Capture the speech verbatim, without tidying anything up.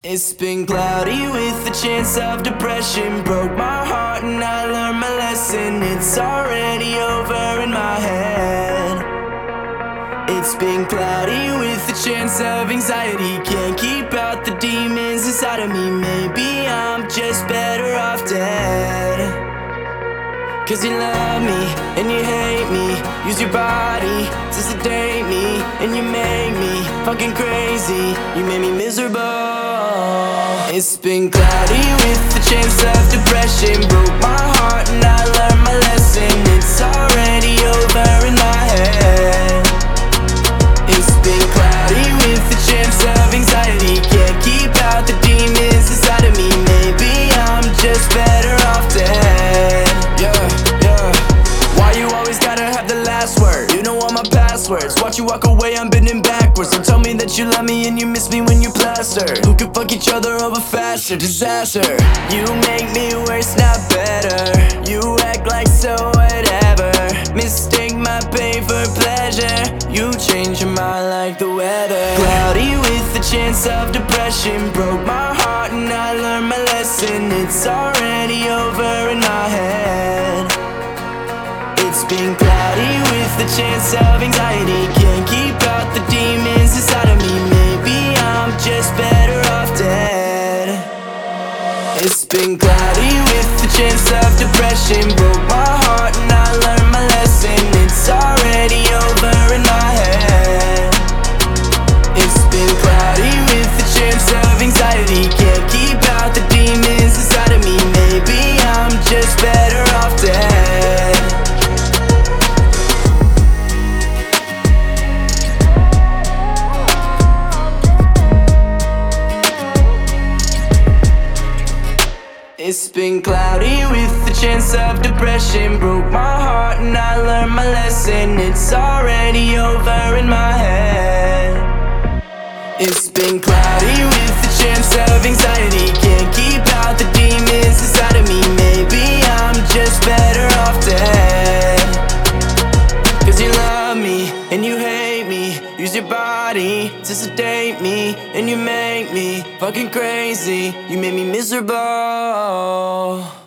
It's been cloudy with a chance of depression. Broke my heart and I learned my lesson. It's already over in my head. It's been cloudy with a chance of anxiety. Can't keep out the demons inside of me. Maybe I'm just better off dead. Cause you love me and you hate me. Use your body to sedate me. And you make me fucking crazy. You made me miserable. It's been cloudy with the chance of depression. Broke my heart and I learned my lesson. It's already over in my head. It's been cloudy with the chance of anxiety. Can't keep out the demons inside of me. Maybe I'm just better off dead. Yeah, yeah. Why you always gotta have the last word? You know all my passwords. Watch you walk away, I'm bending backwards. Don't tell me that you love me and you miss me when you're plastered. Who can fuck each other over faster? Disaster. You make me worse, not better. You act like so whatever. Mistake my pain for pleasure. You change your mind like the weather. Cloudy with the chance of depression. Broke my heart and I learned my lesson. It's already over in my head. It's been cloudy with the chance of anxiety. Can't keep out the demons inside of me. Maybe I'm just better off dead. It's been cloudy with the chance of depression. Broke my heart and I learned my lesson. It's already over in my head. It's been cloudy with the chance of anxiety. Can't keep out the demons inside of me. Maybe I'm just better off dead. It's been cloudy with the chance of depression. Broke my heart and I learned my lesson. It's already over in my head. It's been cloudy with the chance of anxiety. Can't keep out the demons inside of me. Maybe I'm just better off dead. Cause you love me and you hate me. Use your body to sedate me. And you make me fucking crazy. You made me miserable.